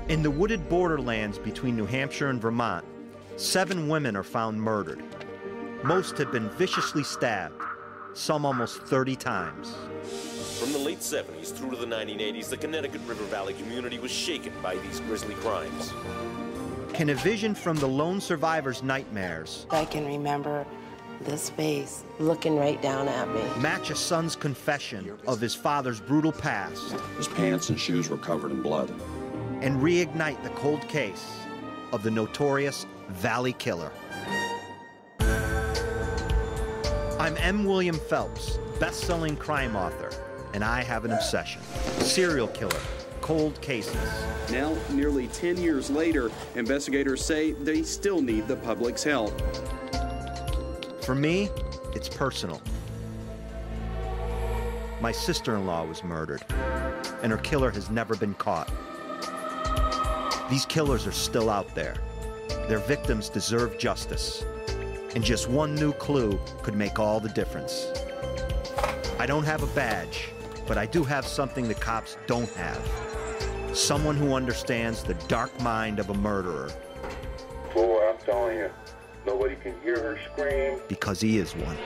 In the wooded borderlands between New Hampshire and Vermont, 7 women are found murdered. Most have been viciously stabbed, some almost 30 times. From the late 70s through to the 1980s, the Connecticut River Valley community was shaken by these grisly crimes. Can a vision from the lone survivor's nightmares I can remember this face looking right down at me. match a son's confession of his father's brutal past His pants and shoes were covered in blood. and reignite the cold case of the notorious Valley Killer? I'm M. William Phelps, best-selling crime author, and I have an obsession: serial killer, cold cases. Now, nearly 10 years later, investigators say they still need the public's help. For me, it's personal. My sister-in-law was murdered, and her killer has never been caught. These killers are still out there. Their victims deserve justice, and just one new clue could make all the difference. I don't have a badge, but I do have something the cops don't have. Someone who understands the dark mind of a murderer. Boy, I'm telling you, nobody can hear her scream. Because he is one.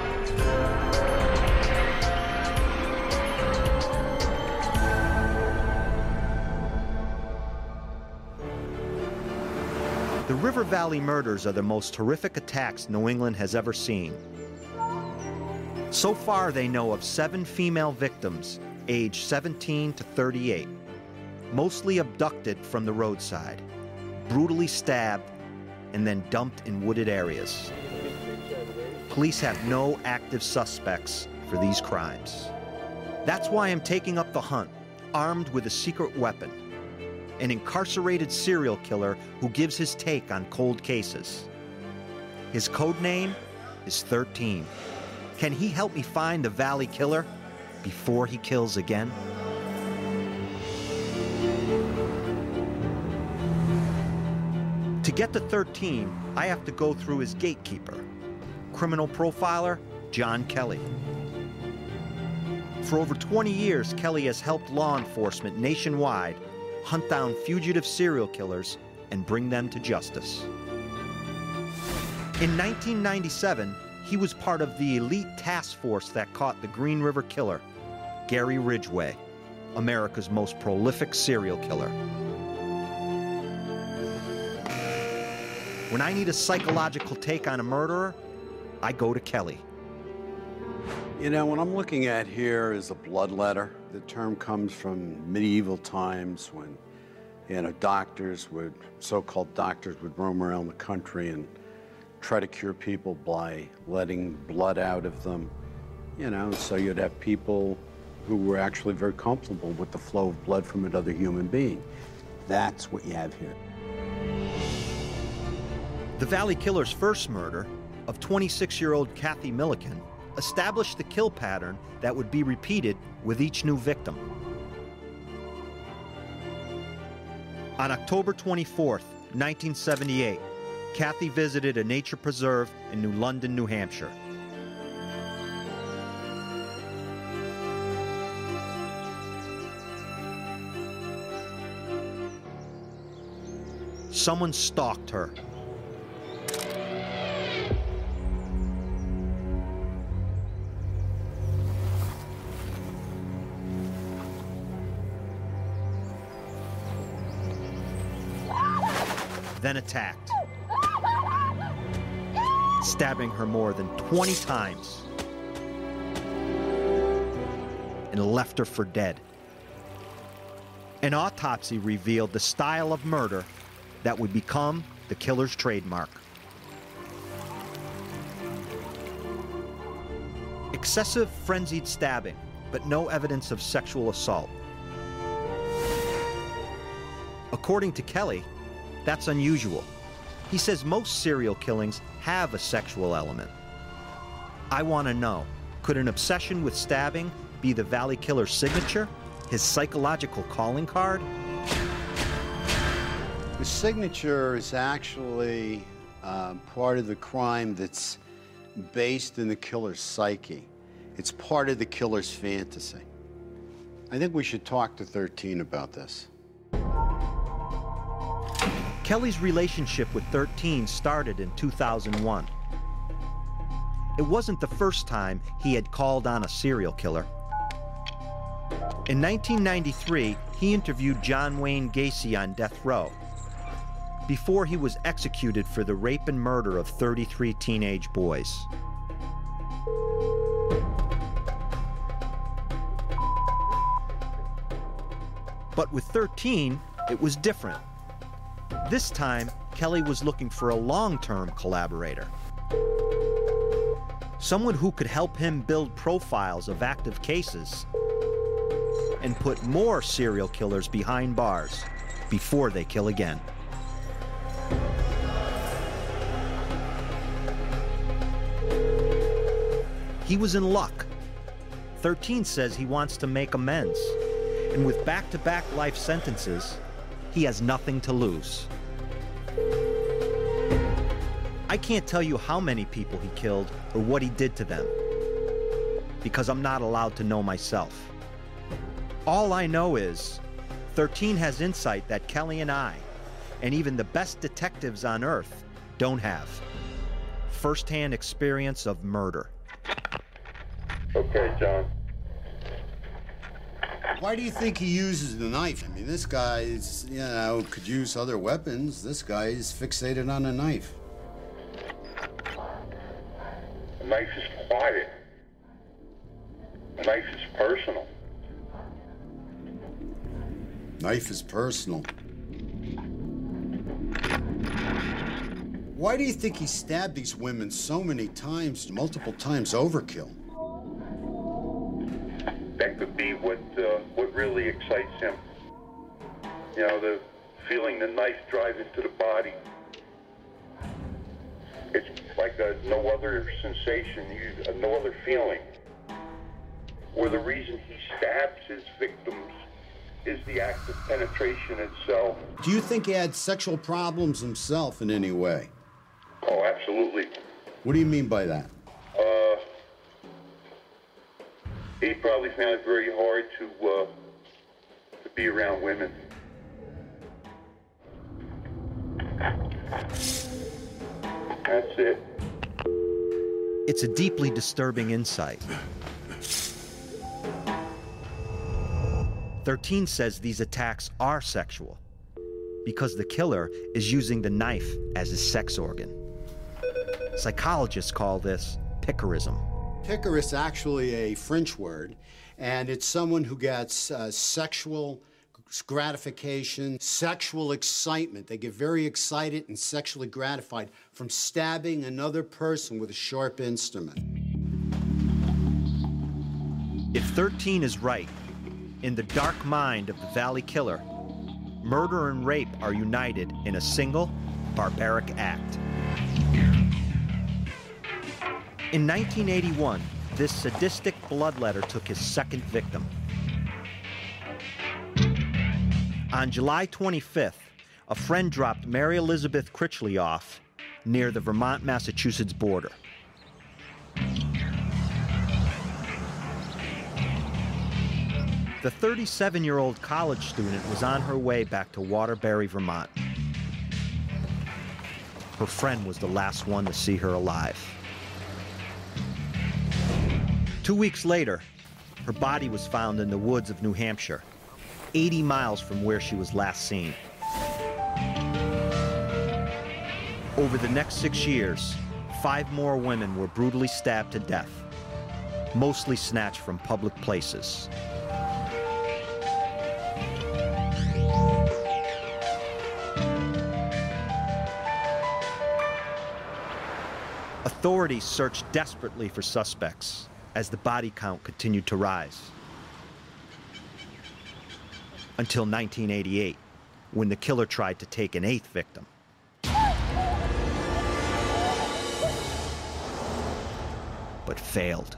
The River Valley murders are the most horrific attacks New England has ever seen. So far, they know of 7 female victims, aged 17 to 38, mostly abducted from the roadside, brutally stabbed, and then dumped in wooded areas. Police have no active suspects for these crimes. That's why I'm taking up the hunt, armed with a secret weapon, an incarcerated serial killer who gives his take on cold cases. His code name is 13. Can he help me find the Valley Killer before he kills again? To get to 13, I have to go through his gatekeeper, criminal profiler John Kelly. For over 20 years, Kelly has helped law enforcement nationwide hunt down fugitive serial killers and bring them to justice. In 1997, he was part of the elite task force that caught the Green River Killer, Gary Ridgway, America's most prolific serial killer. When I need a psychological take on a murderer, I go to Kelly. You know, what I'm looking at here is a blood letter. The term comes from medieval times when, so-called doctors would roam around the country and try to cure people by letting blood out of them. So you'd have people who were actually very comfortable with the flow of blood from another human being. That's what you have here. The Valley Killer's first murder, of 26-year-old Kathy Milliken, established the kill pattern that would be repeated with each new victim. On October 24th, 1978, Kathy visited a nature preserve in New London, New Hampshire. Someone stalked her. Then attacked, stabbing her more than 20 times, and left her for dead. An autopsy revealed the style of murder that would become the killer's trademark. Excessive, frenzied stabbing, but no evidence of sexual assault. According to Kelly, that's unusual. He says most serial killings have a sexual element. I want to know, could an obsession with stabbing be the Valley Killer's signature? His psychological calling card? The signature is actually part of the crime that's based in the killer's psyche. It's part of the killer's fantasy. I think we should talk to 13 about this. Kelly's relationship with 13 started in 2001. It wasn't the first time he had called on a serial killer. In 1993, he interviewed John Wayne Gacy on death row before he was executed for the rape and murder of 33 teenage boys. But with 13, it was different. This time, Kelly was looking for a long-term collaborator. Someone who could help him build profiles of active cases and put more serial killers behind bars before they kill again. He was in luck. 13 says he wants to make amends, and with back-to-back life sentences, he has nothing to lose. I can't tell you how many people he killed or what he did to them, because I'm not allowed to know myself. All I know is 13 has insight that Kelly and I, and even the best detectives on Earth, don't have. First-hand experience of murder. Okay, John. Why do you think he uses the knife? I mean, this guy's, could use other weapons. This guy is fixated on a knife. A knife is quiet. A knife is personal. Knife is personal. Why do you think he stabbed these women so many times, multiple times overkill? That could be what really excites him. You know, the feeling the knife drive into the body. It's like no other sensation, no other feeling. Or the reason he stabs his victims is the act of penetration itself. Do you think he had sexual problems himself in any way? Oh, absolutely. What do you mean by that? He probably found it very hard to be around women. That's it. It's a deeply disturbing insight. 13 says these attacks are sexual because the killer is using the knife as his sex organ. Psychologists call this picarism. Picker is actually a French word, and it's someone who gets sexual gratification, sexual excitement. They get very excited and sexually gratified from stabbing another person with a sharp instrument. If 13 is right, in the dark mind of the Valley Killer, murder and rape are united in a single, barbaric act. In 1981, this sadistic bloodletter took his second victim. On July 25th, a friend dropped Mary Elizabeth Critchley off near the Vermont-Massachusetts border. The 37-year-old college student was on her way back to Waterbury, Vermont. Her friend was the last one to see her alive. 2 weeks later, her body was found in the woods of New Hampshire, 80 miles from where she was last seen. Over the next 6 years, 5 more women were brutally stabbed to death, mostly snatched from public places. Authorities searched desperately for suspects as the body count continued to rise. Until 1988, when the killer tried to take an 8th victim. But failed.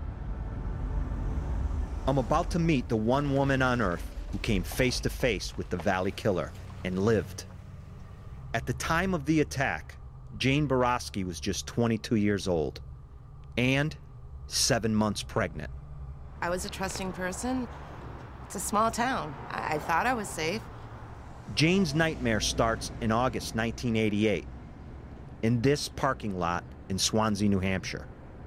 I'm about to meet the one woman on Earth who came face to face with the Valley Killer and lived. At the time of the attack, Jane Borowski was just 22 years old and 7 months pregnant. I was a trusting person. It's a small town. I thought I was safe. Jane's nightmare starts in August 1988 in this parking lot in Swansea, New Hampshire.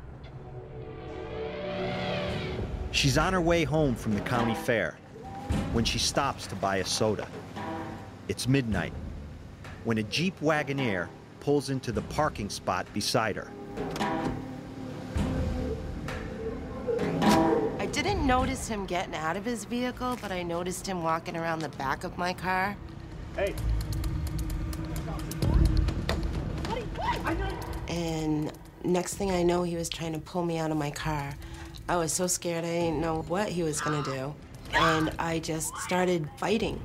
She's on her way home from the county fair when she stops to buy a soda. It's midnight when a Jeep Wagoneer pulls into the parking spot beside her. I didn't notice him getting out of his vehicle, but I noticed him walking around the back of my car. Hey. And next thing I know, he was trying to pull me out of my car. I was so scared I didn't know what he was gonna do. And I just started fighting.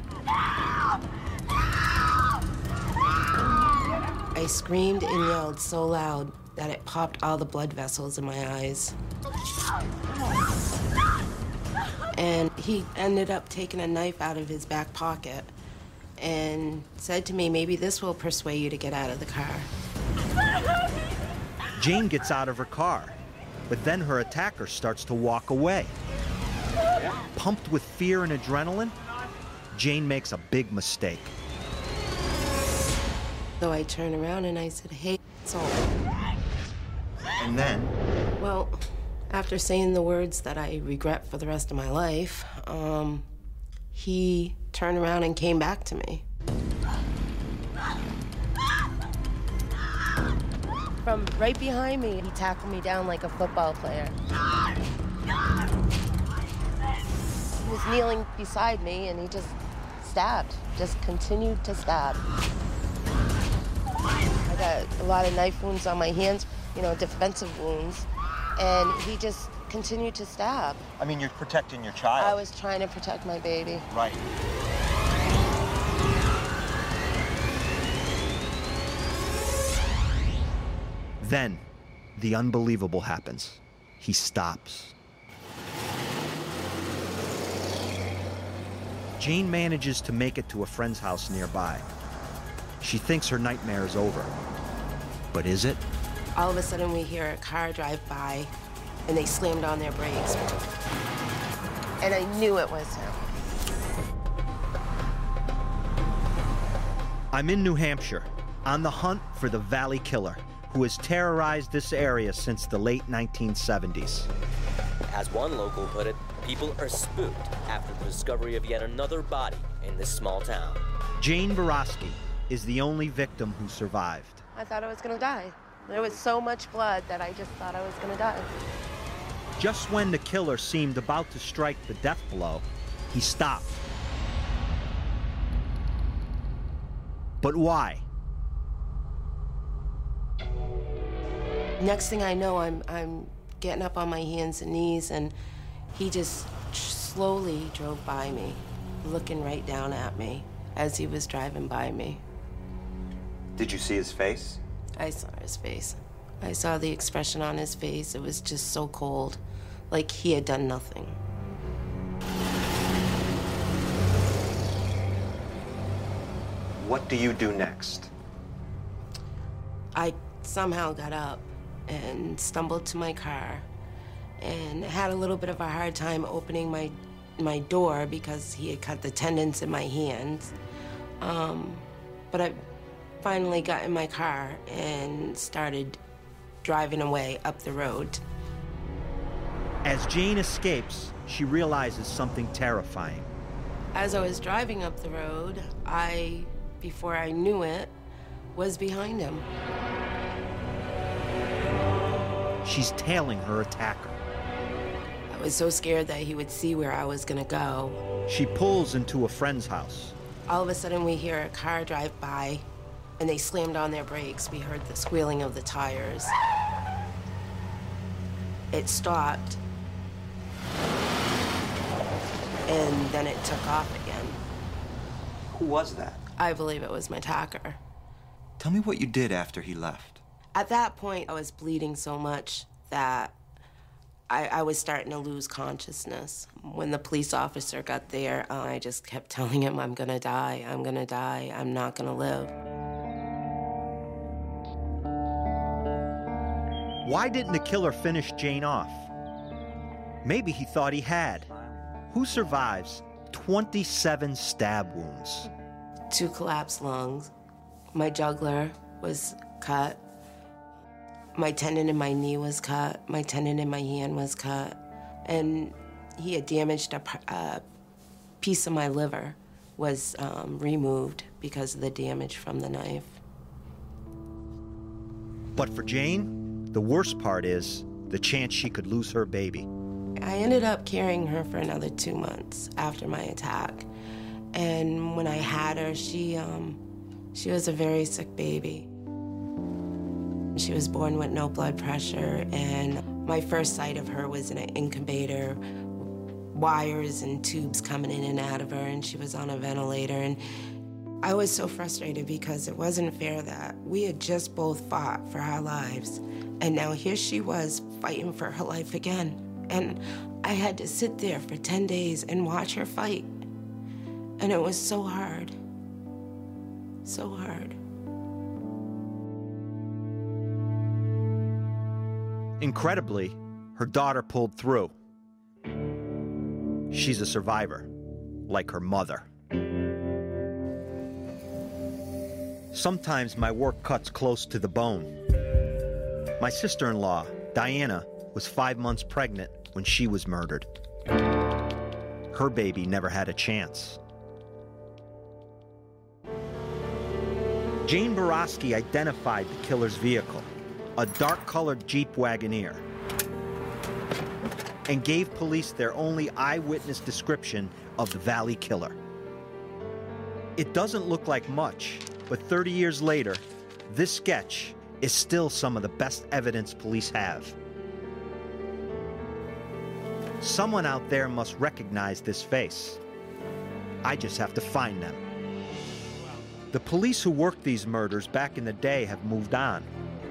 I screamed and yelled so loud that it popped all the blood vessels in my eyes. And he ended up taking a knife out of his back pocket and said to me, maybe this will persuade you to get out of the car. Jane gets out of her car, but then her attacker starts to walk away. Pumped with fear and adrenaline, Jane makes a big mistake. So I turned around and I said, hey, asshole. And then? Well, after saying the words that I regret for the rest of my life, he turned around and came back to me. From right behind me, he tackled me down like a football player. He was kneeling beside me and he just stabbed, just continued to stab. I got a lot of knife wounds on my hands, you know, defensive wounds, and he just continued to stab. I mean, you're protecting your child. I was trying to protect my baby. Right. Then, the unbelievable happens. He stops. Jane manages to make it to a friend's house nearby. She thinks her nightmare is over. But is it? All of a sudden, we hear a car drive by, and they slammed on their brakes. And I knew it was him. I'm in New Hampshire, on the hunt for the Valley Killer, who has terrorized this area since the late 1970s. As one local put it, people are spooked after the discovery of yet another body in this small town. Jane Borowski is the only victim who survived. I thought I was gonna die. There was so much blood that I just thought I was gonna die. Just when the killer seemed about to strike the death blow, he stopped. But why? Next thing I know, I'm getting up on my hands and knees, and he just slowly drove by me, looking right down at me as he was driving by me. Did you see his face? I saw his face. I saw the expression on his face. It was just so cold, like he had done nothing. What do you do next? I somehow got up and stumbled to my car and had a little bit of a hard time opening my door because he had cut the tendons in my hands. But I finally got in my car and started driving away up the road. As Jane escapes, she realizes something terrifying. As I was driving up the road, before I knew it, was behind him. She's tailing her attacker. I was so scared that he would see where I was gonna go. She pulls into a friend's house. All of a sudden, we hear a car drive by, and they slammed on their brakes. We heard the squealing of the tires. It stopped, and then it took off again. Who was that? I believe it was my attacker. Tell me what you did after he left. At that point, I was bleeding so much that I was starting to lose consciousness. When the police officer got there, I just kept telling him, I'm gonna die, I'm gonna die, I'm not gonna live. Why didn't the killer finish Jane off? Maybe he thought he had. Who survives 27 stab wounds? 2 collapsed lungs. My jugular was cut. My tendon in my knee was cut. My tendon in my hand was cut. And he had damaged a piece of my liver was removed because of the damage from the knife. But for Jane, the worst part is the chance she could lose her baby. I ended up carrying her for another 2 months after my attack. And when I had her, she was a very sick baby. She was born with no blood pressure, and my first sight of her was in an incubator, wires and tubes coming in and out of her, and she was on a ventilator. And I was so frustrated because it wasn't fair that we had just both fought for our lives, and now here she was fighting for her life again. And I had to sit there for 10 days and watch her fight. And it was so hard. So hard. Incredibly, her daughter pulled through. She's a survivor, like her mother. Sometimes my work cuts close to the bone. My sister-in-law, Diana, was 5 months pregnant when she was murdered. Her baby never had a chance. Jane Borowski identified the killer's vehicle, a dark-colored Jeep Wagoneer, and gave police their only eyewitness description of the Valley Killer. It doesn't look like much, but 30 years later, this sketch is still some of the best evidence police have. Someone out there must recognize this face. I just have to find them. The police who worked these murders back in the day have moved on.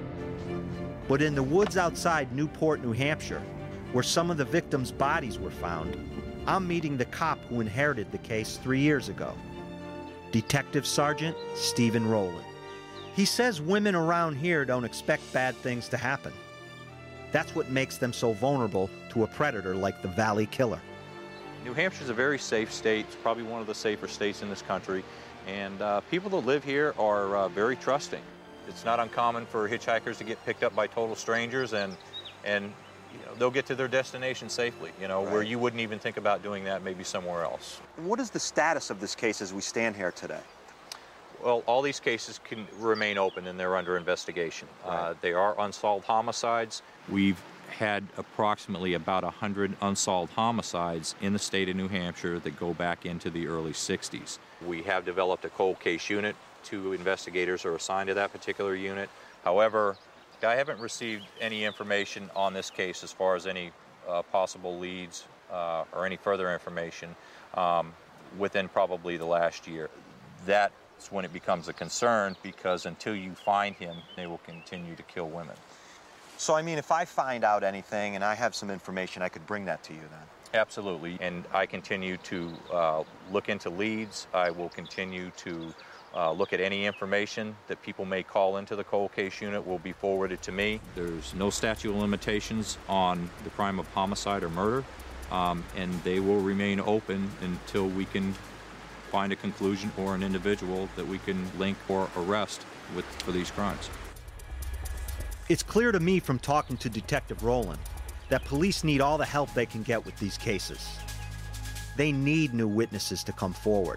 But in the woods outside Newport, New Hampshire, where some of the victims' bodies were found, I'm meeting the cop who inherited the case 3 years ago, Detective Sergeant Stephen Rowland. He says women around here don't expect bad things to happen. That's what makes them so vulnerable to a predator like the Valley Killer. New Hampshire's a very safe state. It's probably one of the safer states in this country. And people that live here are very trusting. It's not uncommon for hitchhikers to get picked up by total strangers, and you know, they'll get to their destination safely, you know, where you wouldn't even think about doing that maybe somewhere else. What is the status of this case as we stand here today? Well, all these cases can remain open and they're under investigation. They are unsolved homicides. We've had approximately about 100 unsolved homicides in the state of New Hampshire that go back into the early 60s. We have developed a cold case unit. 2 investigators are assigned to that particular unit. However, I haven't received any information on this case as far as any possible leads or any further information within probably the last year. That's when it becomes a concern, because until you find him, they will continue to kill women. So, I mean, if I find out anything and I have some information, I could bring that to you then? Absolutely. And I continue to look into leads. I will continue to look at any information that people may call into the cold case unit will be forwarded to me. There's no statute of limitations on the crime of homicide or murder, and they will remain open until we can find a conclusion or an individual that we can link or arrest for these crimes. It's clear to me from talking to Detective Rowland that police need all the help they can get with these cases. They need new witnesses to come forward.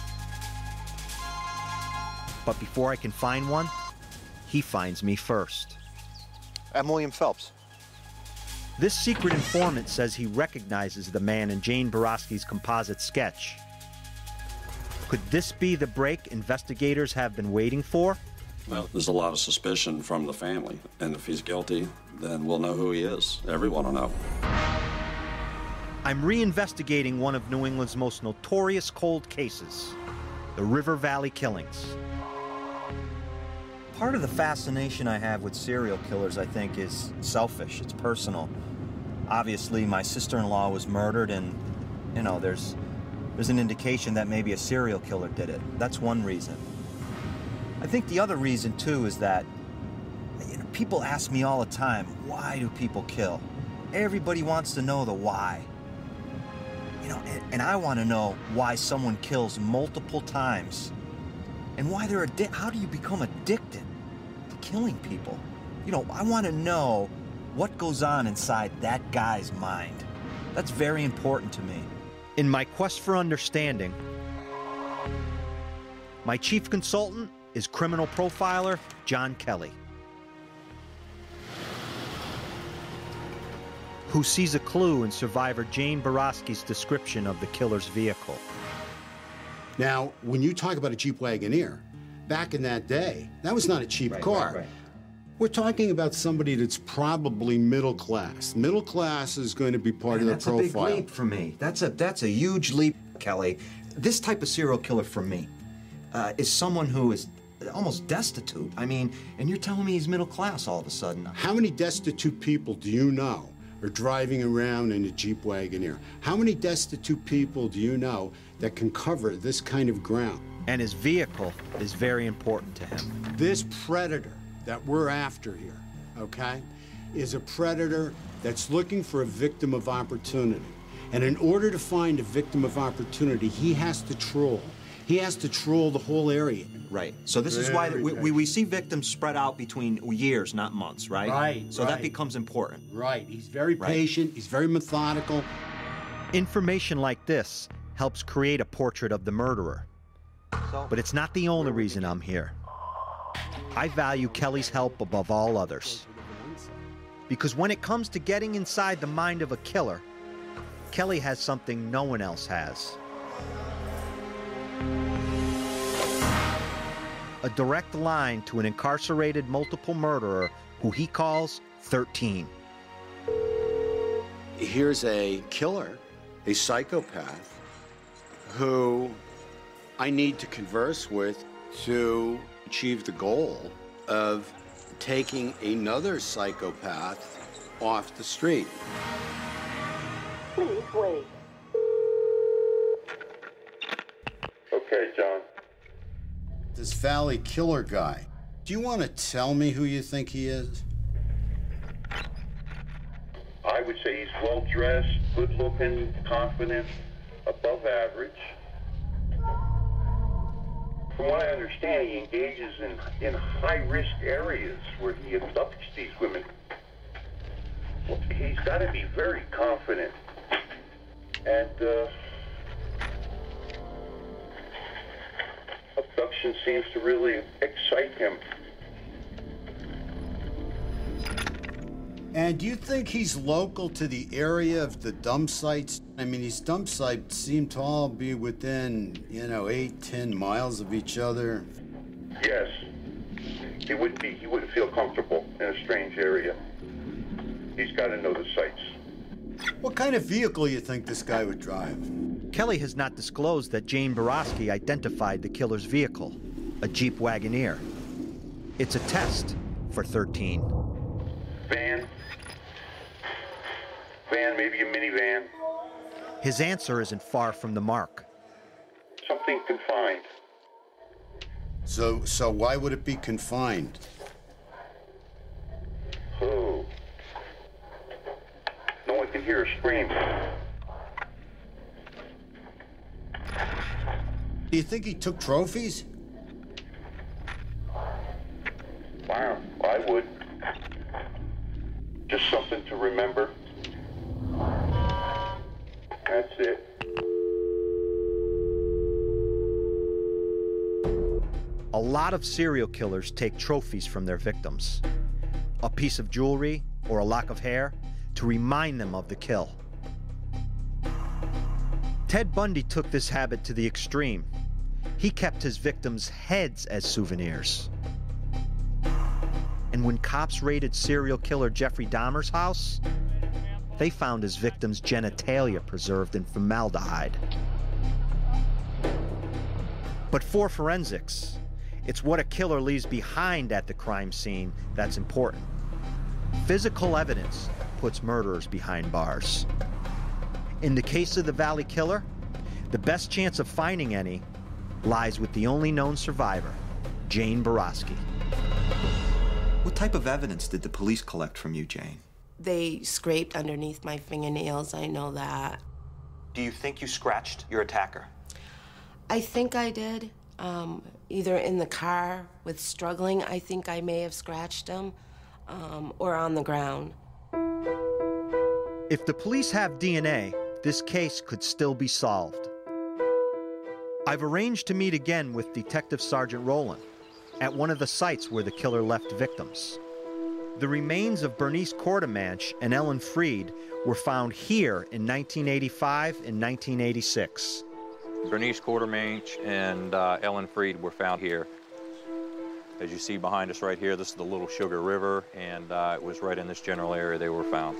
But before I can find one, he finds me first. I'm William Phelps. This secret informant says he recognizes the man in Jane Borowski's composite sketch. Could this be the break investigators have been waiting for? Well, there's a lot of suspicion from the family, and if he's guilty, then we'll know who he is. Everyone will know. I'm reinvestigating one of New England's most notorious cold cases, the River Valley killings. Part of the fascination I have with serial killers, I think, is selfish. It's personal. Obviously, my sister-in-law was murdered, and, you know, there's an indication that maybe a serial killer did it. That's one reason. I think the other reason, too, is that, you know, people ask me all the time, why do people kill? Everybody wants to know the why. You know, and I want to know why someone kills multiple times and why they're how do you become addicted to killing people? You know, I want to know what goes on inside that guy's mind. That's very important to me. In my quest for understanding, my chief consultant is criminal profiler John Kelly, who sees a clue in survivor Jane Borowski's description of the killer's vehicle. Now, when you talk about a Jeep Wagoneer, back in that day, that was not a cheap car. Right. We're talking about somebody that's probably middle class. Middle class is going to be part of the profile. That's a big leap for me. That's a huge leap, Kelly. This type of serial killer for me is someone who is almost destitute. I mean, and you're telling me he's middle class all of a sudden. How many destitute people do you know are driving around in a Jeep Wagoneer? How many destitute people do you know that can cover this kind of ground? And his vehicle is very important to him. This predator that we're after here, okay, is a predator that's looking for a victim of opportunity. And in order to find a victim of opportunity, he has to troll. He has to troll the whole area. Right. So this is why we see victims spread out between years, not months, right? Right. So that becomes important. Right. He's very patient. He's very methodical. Information like this helps create a portrait of the murderer. But it's not the only reason I'm here. I value Kelly's help above all others. Because when it comes to getting inside the mind of a killer, Kelly has something no one else has. A direct line to an incarcerated multiple murderer who he calls 13. Here's a killer, a psychopath, who I need to converse with to achieve the goal of taking another psychopath off the street. Please wait. Okay, John. This Valley Killer guy, do you want to tell me who you think he is? I would say he's well-dressed, good-looking, confident, above average. From what I understand, he engages in high-risk areas where he abducts these women. Well, he's got to be very confident. And, abduction seems to really excite him. And do you think he's local to the area of the dump sites? I mean, these dump sites seem to all be within, 8-10 miles of each other. Yes. He wouldn't feel comfortable in a strange area. He's got to know the sites. What kind of vehicle you think this guy would drive? Kelly has not disclosed that Jane Borowski identified the killer's vehicle, a Jeep Wagoneer. It's a test for 13. Van, maybe a minivan. His answer isn't far from the mark. Something confined. So why would it be confined? Oh. No one can hear a scream. Do you think he took trophies? Wow, I would. Just something to remember. That's it. A lot of serial killers take trophies from their victims. A piece of jewelry or a lock of hair to remind them of the kill. Ted Bundy took this habit to the extreme. He kept his victims' heads as souvenirs. And when cops raided serial killer Jeffrey Dahmer's house, they found his victims' genitalia preserved in formaldehyde. But for forensics, it's what a killer leaves behind at the crime scene that's important. Physical evidence puts murderers behind bars. In the case of the Valley Killer, the best chance of finding any lies with the only known survivor, Jane Borowski. What type of evidence did the police collect from you, Jane? They scraped underneath my fingernails, I know that. Do you think you scratched your attacker? I think I did. either in the car with struggling, I think I may have scratched him, or on the ground. If the police have DNA, this case could still be solved. I've arranged to meet again with Detective Sergeant Rowland at one of the sites where the killer left victims. The remains of Bernice Quartermanche and Ellen Freed were found here in 1985 and 1986. Bernice Quartermanche and Ellen Freed were found here. As you see behind us right here, this is the Little Sugar River, and it was right in this general area they were found.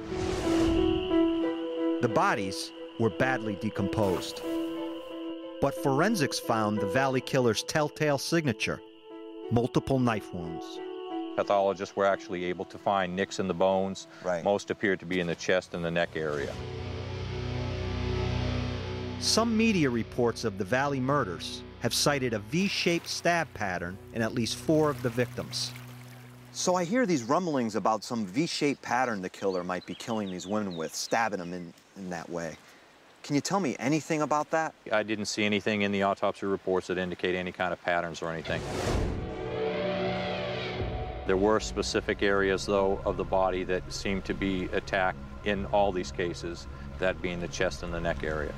The bodies were badly decomposed, but forensics found the Valley Killer's telltale signature, multiple knife wounds. Pathologists were actually able to find nicks in the bones. Right. Most appeared to be in the chest and the neck area. Some media reports of the Valley murders have cited a V-shaped stab pattern in at least 4 of the victims. So I hear these rumblings about some V-shaped pattern the killer might be killing these women with, stabbing them in that way. Can you tell me anything about that? I didn't see anything in the autopsy reports that indicate any kind of patterns or anything. There were specific areas, though, of the body that seemed to be attacked in all these cases, that being the chest and the neck area.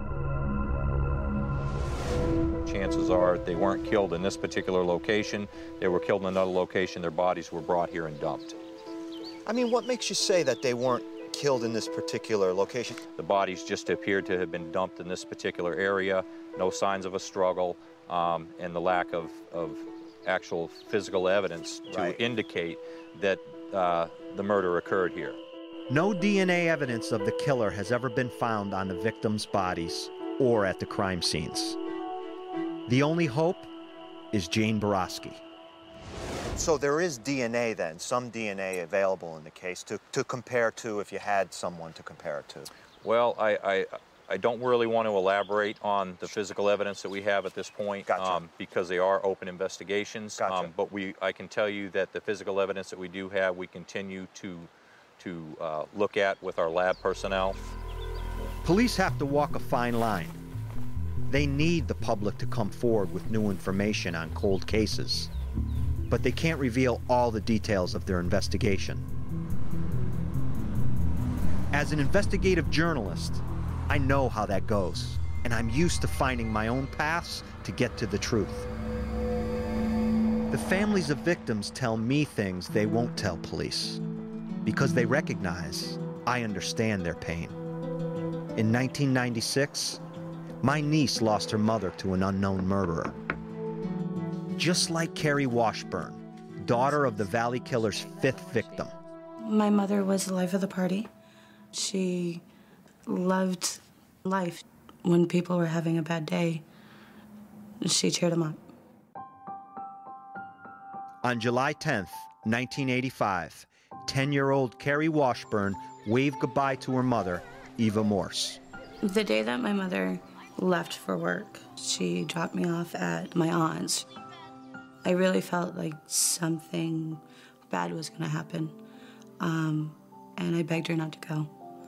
Chances are they weren't killed in this particular location. They were killed in another location. Their bodies were brought here and dumped. I mean, what makes you say that they weren't killed in this particular location? The bodies just appeared to have been dumped in this particular area, no signs of a struggle, and the lack of actual physical evidence to indicate that the murder occurred here. No DNA evidence of the killer has ever been found on the victims' bodies or at the crime scenes. The only hope is Jane Borowski. So there is DNA then, some DNA available in the case to compare to if you had someone to compare it to? Well, I don't really want to elaborate on the physical evidence that we have at this point. Gotcha. Because they are open investigations. Gotcha. But I can tell you that the physical evidence that we do have, we continue to look at with our lab personnel. Police have to walk a fine line. They need the public to come forward with new information on cold cases, but they can't reveal all the details of their investigation. As an investigative journalist, I know how that goes, and I'm used to finding my own paths to get to the truth. The families of victims tell me things they won't tell police, because they recognize I understand their pain. In 1996, my niece lost her mother to an unknown murderer. Just like Carrie Washburn, daughter of the Valley Killer's 5th victim. My mother was the life of the party. She loved life. When people were having a bad day, she cheered them up. On July 10th, 1985, 10-year-old Carrie Washburn waved goodbye to her mother, Eva Morse. The day that my mother left for work, she dropped me off at my aunt's. I really felt like something bad was going to happen, and I begged her not to go.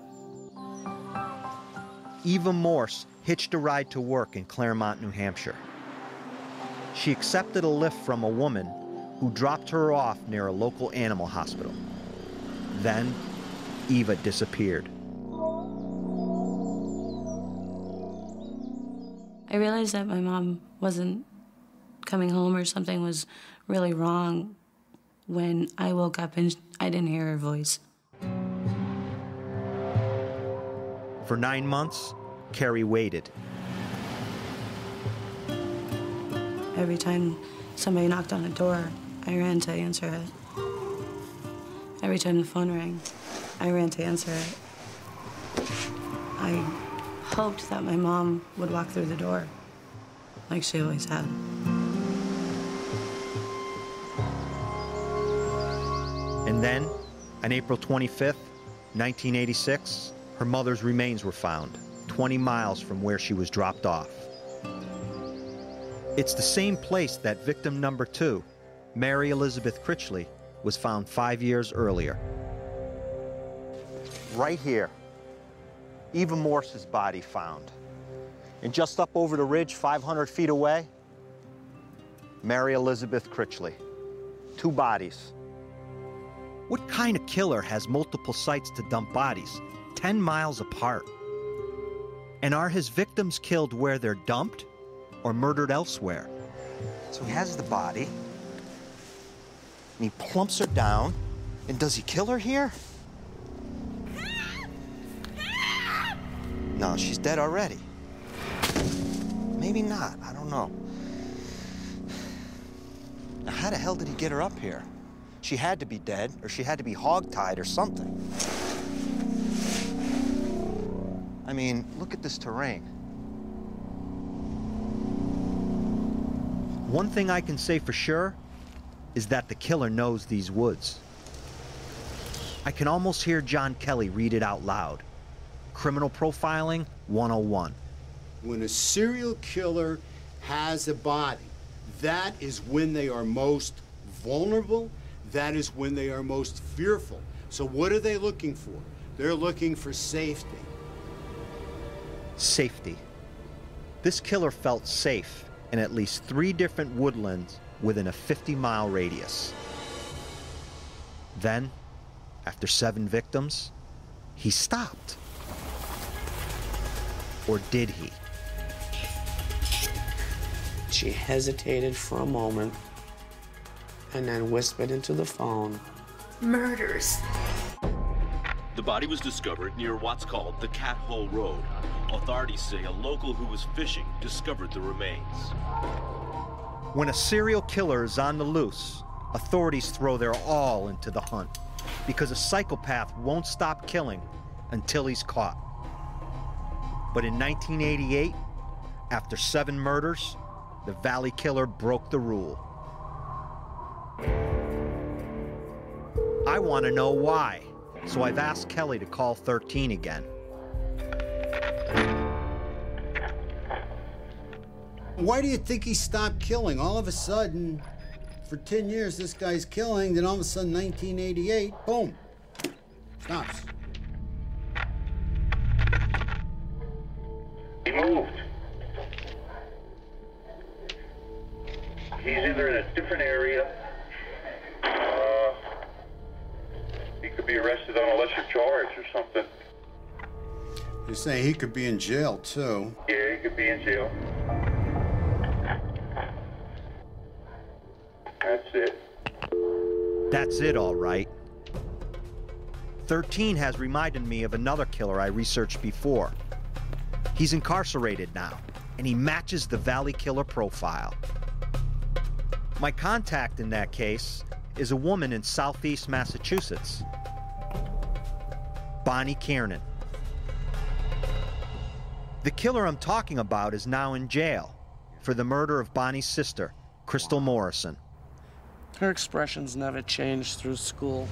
Eva Morse hitched a ride to work in Claremont, New Hampshire. She accepted a lift from a woman who dropped her off near a local animal hospital. Then, Eva disappeared. I realized that my mom wasn't coming home or something was really wrong when I woke up and I didn't hear her voice. For 9 months, Carrie waited. Every time somebody knocked on the door, I ran to answer it. Every time the phone rang, I ran to answer it. I hoped that my mom would walk through the door, like she always had. And then, on April 25th, 1986, her mother's remains were found, 20 miles from where she was dropped off. It's the same place that victim number 2, Mary Elizabeth Critchley, was found 5 years earlier. Right here, Eva Morse's body found. And just up over the ridge, 500 feet away, Mary Elizabeth Critchley. 2 bodies. What kind of killer has multiple sites to dump bodies, 10 miles apart? And are his victims killed where they're dumped or murdered elsewhere? So he has the body, and he plumps her down, and does he kill her here? No, she's dead already. Maybe not, I don't know. Now, how the hell did he get her up here? She had to be dead, or she had to be hogtied or something. I mean, look at this terrain. One thing I can say for sure is that the killer knows these woods. I can almost hear John Kelly read it out loud. Criminal Profiling 101. When a serial killer has a body, that is when they are most vulnerable. That is when they are most fearful. So what are they looking for? They're looking for safety. Safety. This killer felt safe in at least 3 different woodlands within a 50-mile radius. Then, after 7 victims, he stopped. Or did he? She hesitated for a moment and then whispered into the phone, "Murders." The body was discovered near what's called the Cat Hole Road. Authorities say a local who was fishing discovered the remains. When a serial killer is on the loose, authorities throw their all into the hunt because a psychopath won't stop killing until he's caught. But in 1988, after 7 murders, the Valley Killer broke the rule. I want to know why, so I've asked Kelly to call 13 again. Why do you think he stopped killing? All of a sudden, for 10 years, this guy's killing, then all of a sudden, 1988, boom, stops. He moved. He's either in a different area. He could be arrested on a lesser charge or something. You're saying he could be in jail, too? Yeah, he could be in jail. That's it. That's it, all right. 13 has reminded me of another killer I researched before. He's incarcerated now, and he matches the Valley Killer profile. My contact in that case is a woman in southeast Massachusetts, Bonnie Kiernan. The killer I'm talking about is now in jail for the murder of Bonnie's sister, Crystal Morrison. her expressions never changed through school.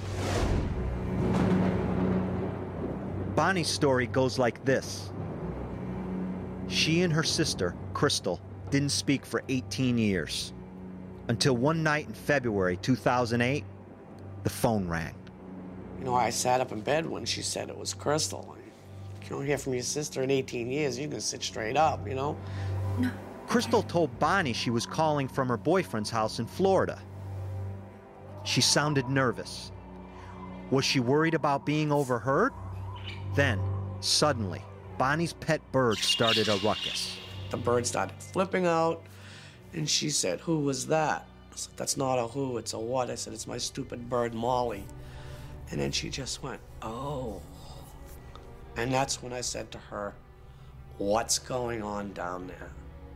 Bonnie's story goes like this. She and her sister, Crystal, didn't speak for 18 years. Until one night in February 2008, the phone rang. You know, I sat up in bed when she said it was Crystal. You don't hear from your sister in 18 years, you can sit straight up, you know? No. Crystal told Bonnie she was calling from her boyfriend's house in Florida. She sounded nervous. Was she worried about being overheard? Then, suddenly, Bonnie's pet bird started a ruckus. The bird started flipping out, and she said, "Who was that?" I said, "That's not a who, it's a what." I said, "It's my stupid bird, Molly." And then she just went, "Oh." And that's when I said to her, "What's going on down there?"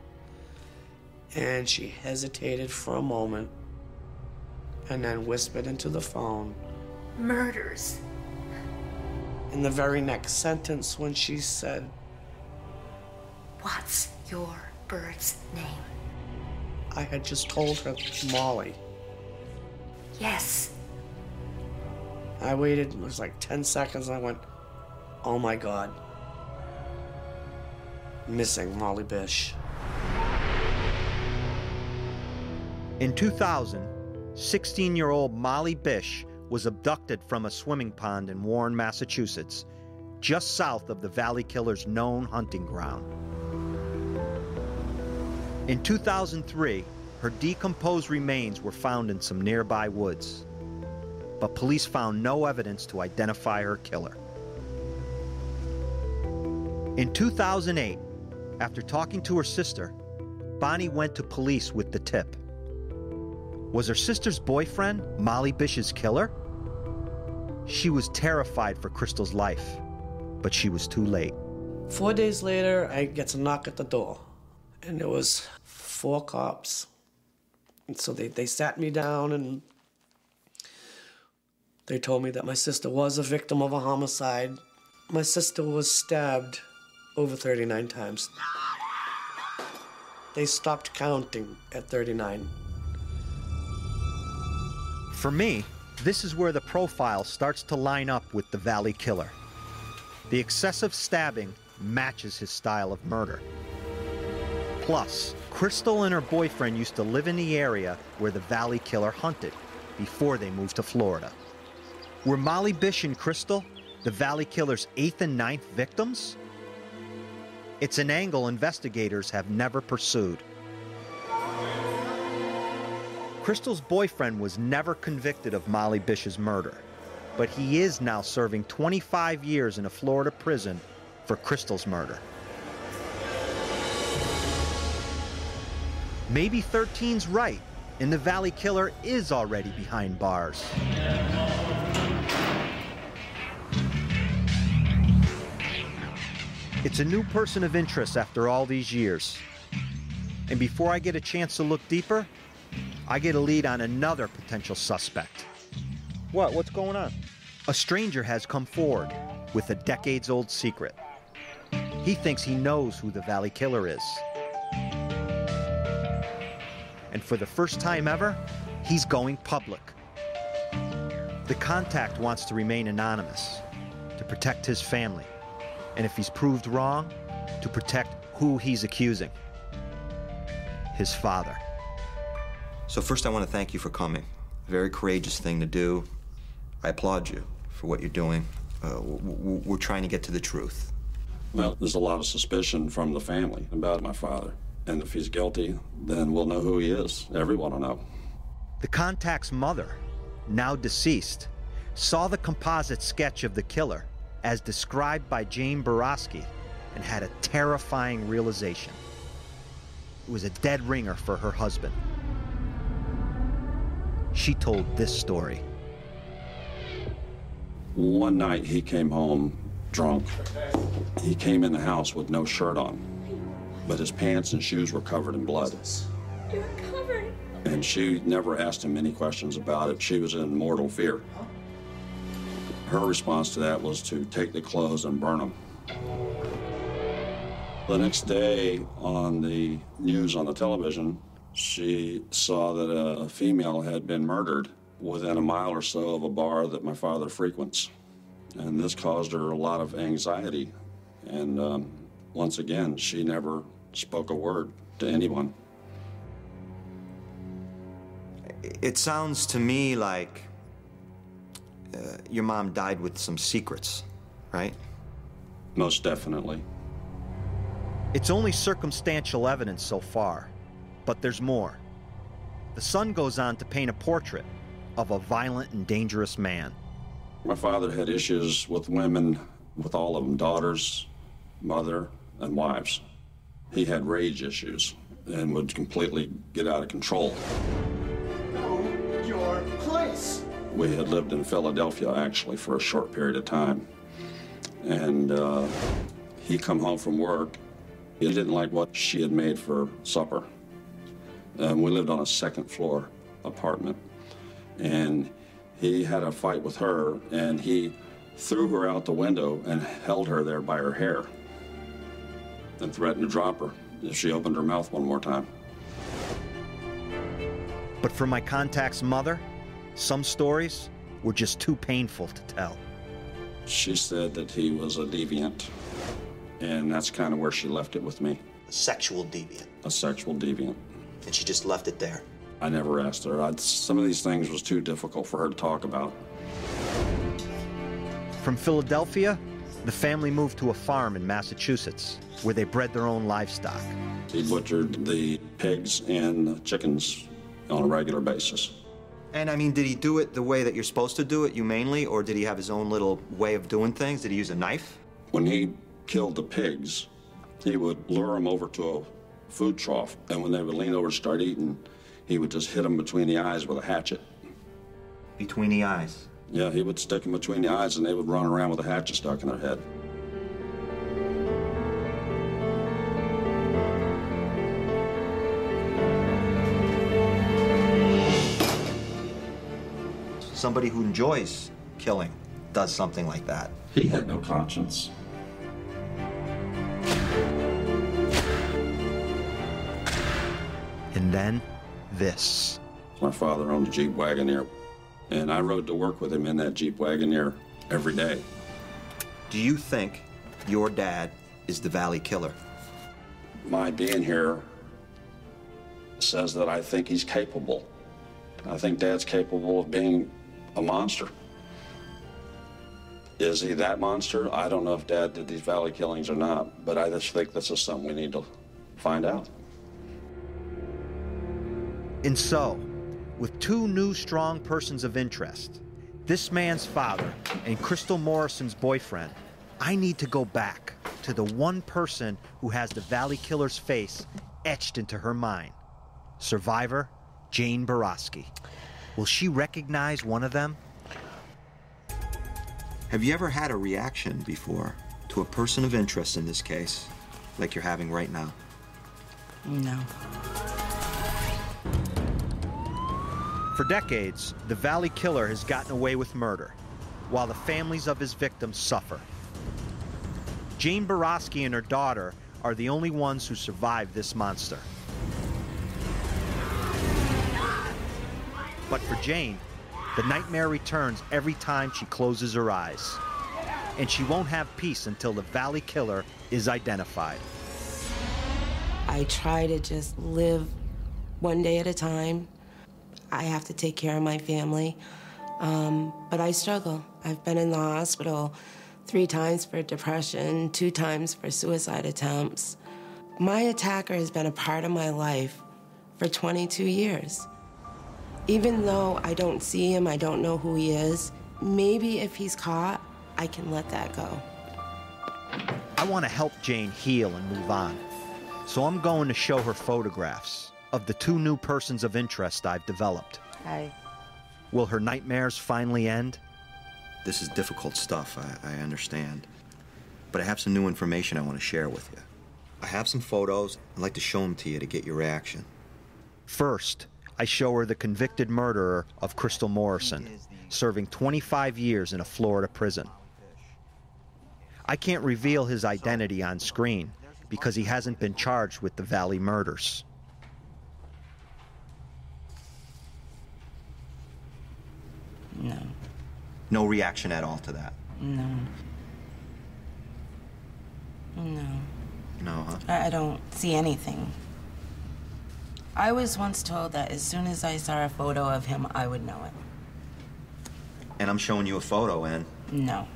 And she hesitated for a moment, and then whispered into the phone, "Murders." In the very next sentence, when she said, "What's your bird's name?" I had just told her Molly. "Yes." I waited, it was like 10 seconds, and I went, "Oh my God. Missing Molly Bish." In 2000, 16-year-old Molly Bish was abducted from a swimming pond in Warren, Massachusetts, just south of the Valley Killer's known hunting ground. In 2003, her decomposed remains were found in some nearby woods. But police found no evidence to identify her killer. In 2008, after talking to her sister, Bonnie went to police with the tip. Was her sister's boyfriend Molly Bish's killer? She was terrified for Crystal's life, but she was too late. 4 days later, I get a knock at the door, and it was 4 cops. And so they sat me down, and they told me that my sister was a victim of a homicide. My sister was stabbed over 39 times. They stopped counting at 39. For me, this is where the profile starts to line up with the Valley Killer. The excessive stabbing matches his style of murder. Plus, Crystal and her boyfriend used to live in the area where the Valley Killer hunted before they moved to Florida. Were Molly Bish and Crystal the Valley Killer's 8th and 9th victims? It's an angle investigators have never pursued. Crystal's boyfriend was never convicted of Molly Bish's murder, but he is now serving 25 years in a Florida prison for Crystal's murder. Maybe 13's right, and the Valley Killer is already behind bars. It's a new person of interest after all these years. And before I get a chance to look deeper, I get a lead on another potential suspect. What's going on? A stranger has come forward with a decades-old secret. He thinks he knows who the Valley Killer is. And for the first time ever, he's going public. The contact wants to remain anonymous, to protect his family. And if he's proved wrong, to protect who he's accusing. His father. So first I want to thank you for coming. A very courageous thing to do. I applaud you for what you're doing. We're trying to get to the truth. Well, there's a lot of suspicion from the family about my father. And if he's guilty, then we'll know who he is. Everyone will know. The contact's mother, now deceased, saw the composite sketch of the killer as described by Jane Borowski and had a terrifying realization. It was a dead ringer for her husband. She told this story. One night he came home drunk. He came in the house with no shirt on, but his pants and shoes were covered in blood. You're covered. And she never asked him any questions about it. She was in mortal fear. Her response to that was to take the clothes and burn them. The next day on the news on the television, she saw that a female had been murdered within a mile or so of a bar that my father frequents. And this caused her a lot of anxiety. And once again, she never spoke a word to anyone. It sounds to me like your mom died with some secrets, right? Most definitely. It's only circumstantial evidence so far, but there's more. The Sun goes on to paint a portrait of a violent and dangerous man. My father had issues with women, with all of them, daughters, mother, and wives. He had rage issues and would completely get out of control. Know your place. We had lived in Philadelphia, actually, for a short period of time. And he come home from work. He didn't like what she had made for supper. We lived on a second-floor apartment. And he had a fight with her, and he threw her out the window and held her there by her hair and threatened to drop her if she opened her mouth one more time. But for my contact's mother, some stories were just too painful to tell. She said that he was a deviant, and that's kind of where she left it with me. A sexual deviant. A sexual deviant. And she just left it there. I never asked her. Some of these things was too difficult for her to talk about. From Philadelphia, The family moved to a farm in Massachusetts where they bred their own livestock. He butchered the pigs and chickens on a regular basis. And I mean, did he do it the way that you're supposed to do it, humanely, or did he have his own little way of doing things? Did he use a knife? When he killed the pigs, he would lure them over to a food trough, and when they would lean over to start eating, he would just hit them between the eyes with a hatchet. Between the eyes? Yeah, he would stick them between the eyes, and they would run around with a hatchet stuck in their head. Somebody who enjoys killing does something like that. He had no conscience. And then this. My father owned a Jeep Wagoneer, and I rode to work with him in that Jeep Wagoneer every day. Do you think your dad is the Valley Killer? My being here says that I think he's capable. I think Dad's capable of being a monster. Is he that monster? I don't know if Dad did these Valley killings or not, but I just think this is something we need to find out. And so, with two new strong persons of interest, this man's father and Crystal Morrison's boyfriend, I need to go back to the one person who has the Valley Killer's face etched into her mind. Survivor Jane Borowski. Will she recognize one of them? Have you ever had a reaction before to a person of interest in this case, like you're having right now? No. For decades, the Valley Killer has gotten away with murder, while the families of his victims suffer. Jane Borowski and her daughter are the only ones who survived this monster. But for Jane, the nightmare returns every time she closes her eyes. And she won't have peace until the Valley Killer is identified. I try to just live one day at a time. I have to take care of my family, but I struggle. I've been in the hospital 3 times for depression, 2 times for suicide attempts. My attacker has been a part of my life for 22 years. Even though I don't see him, I don't know who he is, maybe if he's caught, I can let that go. I want to help Jane heal and move on. So I'm going to show her photographs of the 2 new persons of interest I've developed. Hi. Will her nightmares finally end? This is difficult stuff, I understand. But I have some new information I want to share with you. I have some photos. I'd like to show them to you to get your reaction. First, I show her the convicted murderer of Crystal Morrison, serving 25 years in a Florida prison. I can't reveal his identity on screen because he hasn't been charged with the Valley murders. No. No reaction at all to that? No. No. No, huh? I don't see anything. I was once told that as soon as I saw a photo of him, I would know it. And I'm showing you a photo, and... No.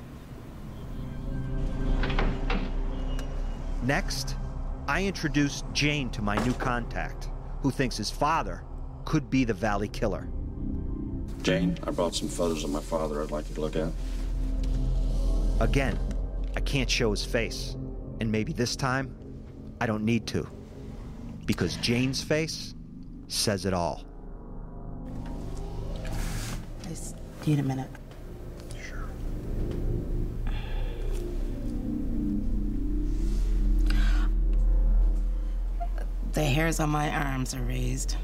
Next, I introduced Jane to my new contact, who thinks his father could be the Valley Killer. Jane, I brought some photos of my father I'd like you to look at. Again, I can't show his face, and maybe this time, I don't need to. Because Jane's face says it all. I just need a minute. Sure. The hairs on my arms are raised.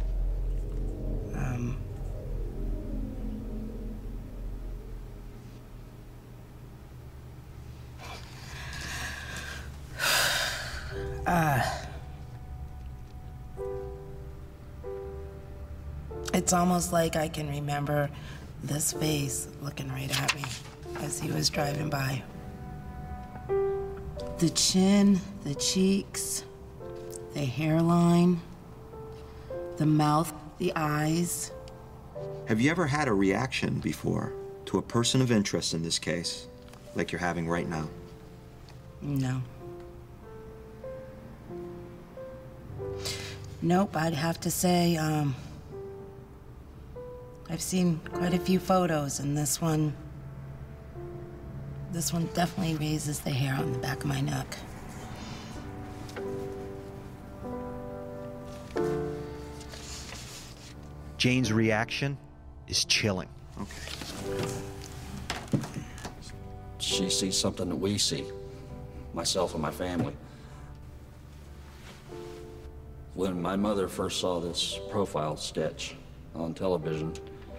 It's almost like I can remember this face looking right at me as he was driving by. The chin, the cheeks, the hairline, the mouth, the eyes. Have you ever had a reaction before to a person of interest in this case, like you're having right now? No. Nope, I'd have to say, I've seen quite a few photos, and this one definitely raises the hair on the back of my neck. Jane's reaction is chilling. Okay. She sees something that we see, myself and my family. When my mother first saw this profile sketch on television,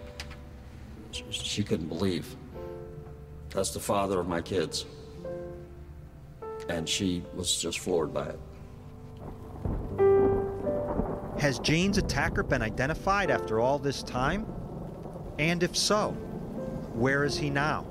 she couldn't believe. That's the father of my kids. And she was just floored by it. Has Jane's attacker been identified after all this time? And if so, where is he now?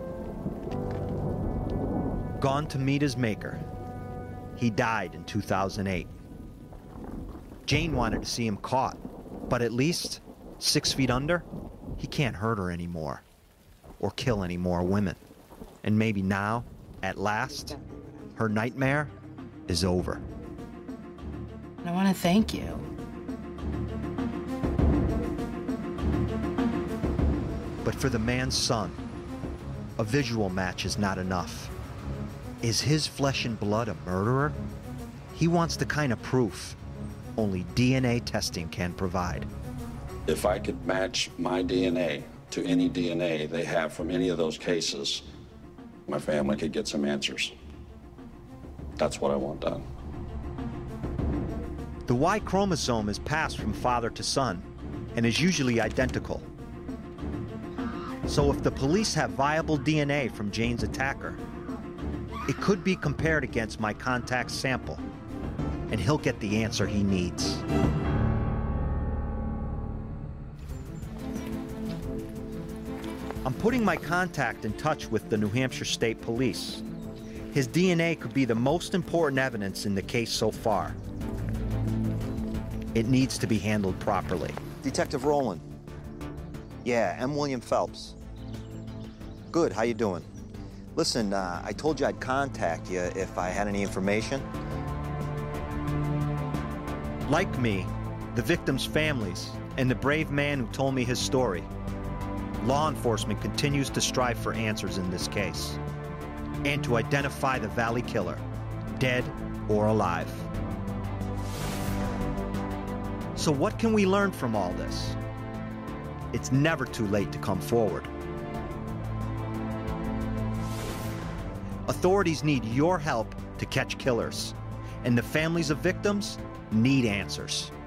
Gone to meet his maker. He died in 2008. Jane wanted to see him caught, but at least 6 feet under, he can't hurt her anymore or kill any more women. And maybe now, at last, her nightmare is over. I want to thank you. But for the man's son, a visual match is not enough. Is his flesh and blood a murderer? He wants the kind of proof only DNA testing can provide. If I could match my DNA to any DNA they have from any of those cases, my family could get some answers. That's what I want done. The Y chromosome is passed from father to son and is usually identical. So if the police have viable DNA from Jane's attacker, it could be compared against my contact's sample, and he'll get the answer he needs. I'm putting my contact in touch with the New Hampshire State Police. His DNA could be the most important evidence in the case so far. It needs to be handled properly. Detective Rowland. Yeah, M. William Phelps. Good, how you doing? Listen, I told you I'd contact you if I had any information. Like me, the victims' families, and the brave man who told me his story, law enforcement continues to strive for answers in this case, and to identify the Valley Killer, dead or alive. So what can we learn from all this? It's never too late to come forward. Authorities need your help to catch killers, and the families of victims need answers.